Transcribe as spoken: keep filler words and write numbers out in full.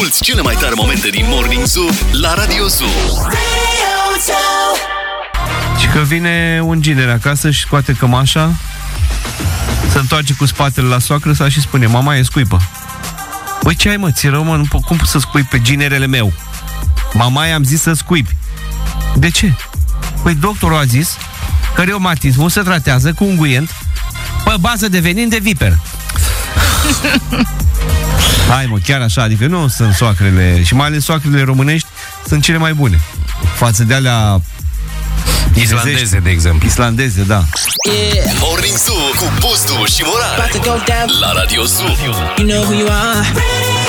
Asculți cele mai tare momente din Morning Zoo la Radio Zoo. Și că vine un ginere acasă și scoate cămașa, se întoarce cu spatele la soacră sa și spune: mama, e scuipă. Băi, ce ai, mă? Ți rău, mă? Nu, cum poți să scuipi pe ginerele meu? Mama, i-am zis să scuipi. De ce? Păi doctorul a zis că reumatismul se tratează cu unguent pe bază de venin de viper. Hai, mă, chiar așa, adică nu sunt soacrele, și mai ales soacrele românești sunt cele mai bune față de alea islandeze, de exemplu. Islandeze, da. Yeah. Morning Zoo cu Bustu și Morar la Radio Zoo. You know who you are.